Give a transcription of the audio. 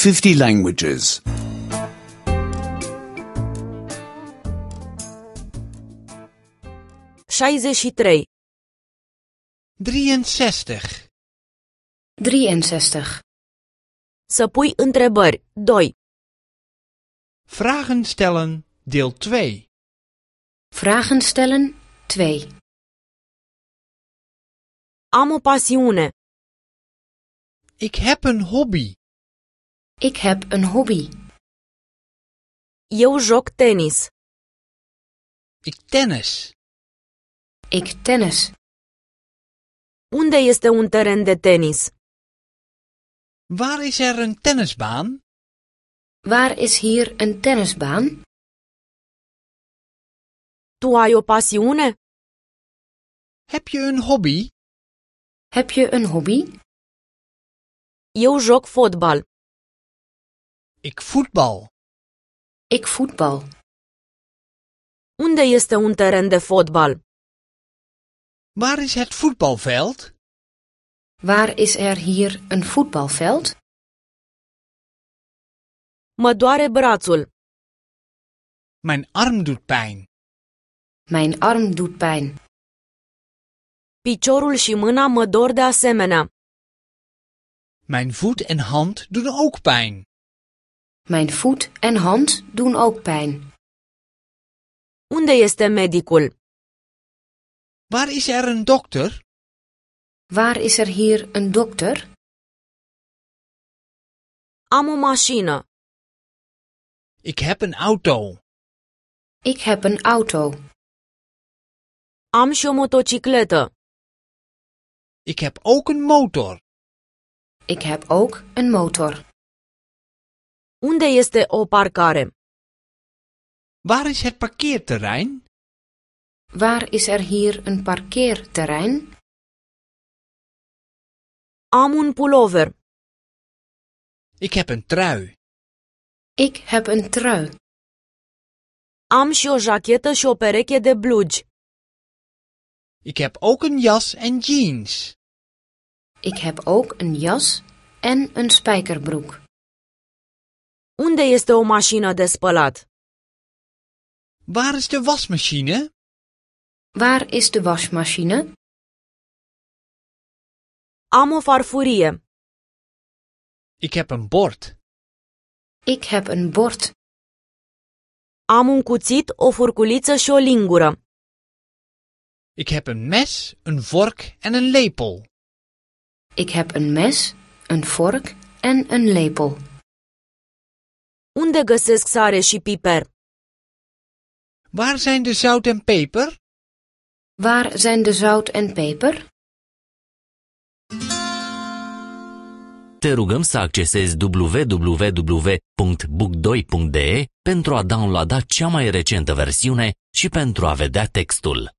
50 languages. 63. 63. 63. Să pui întrebări. 2. Vragen stellen, deel 2. Vragen stellen 2. Am o pasiune. Ik heb een hobby. Ik heb een hobby. Eu joc tenis. Ik tennis. Ik tennis. Unde este un teren de tenis? Waar is er een tennisbaan? Waar is hier een tennisbaan? Tu ai o pasiune? Heb je een hobby? Heb je een hobby? Eu joc fotbal. Ik voetbal. Ik voetbal. Unde este un teren de fotbal? Waar is het voetbalveld? Waar is er hier een voetbalveld? Mă doare brațul. Mijn arm doet pijn. Mijn arm doet pijn. Piciorul și mâna mă dor de asemenea. Mijn voet en hand doen ook pijn. Mijn voet en hand doen ook pijn. Unde este medicul? Waar is er een dokter? Waar is er hier een dokter? Am o mașină. Ik heb een auto. Ik heb een auto. Am și o motocicletă. Ik heb ook een motor. Ik heb ook een motor. Unde este o parcare? Waar is het parkeerterrein? Waar is er hier een parkeerterrein? Am un pulover. Ik heb een trui. Ik heb een trui. Am și o jachetă și o pereche de blugi. Ik heb ook een jas en jeans. Ik heb ook een jas en een spijkerbroek. Unde este o mașină de spălat? Waar is de wasmachine? Waar is de wasmachine? Am o farfurie. Ik heb een bord. Ik heb een bord. Am un cuțit, o furculiță și o lingură. Ik heb een mes, een vork en een lepel. Ik heb een mes, een vork en een lepel. Unde găsesc sare și piper? Waar zijn de zout en peper? Waar zijn de zout en peper? Te rugăm să accesezi www.book2.de pentru a downloada cea mai recentă versiune și pentru a vedea textul.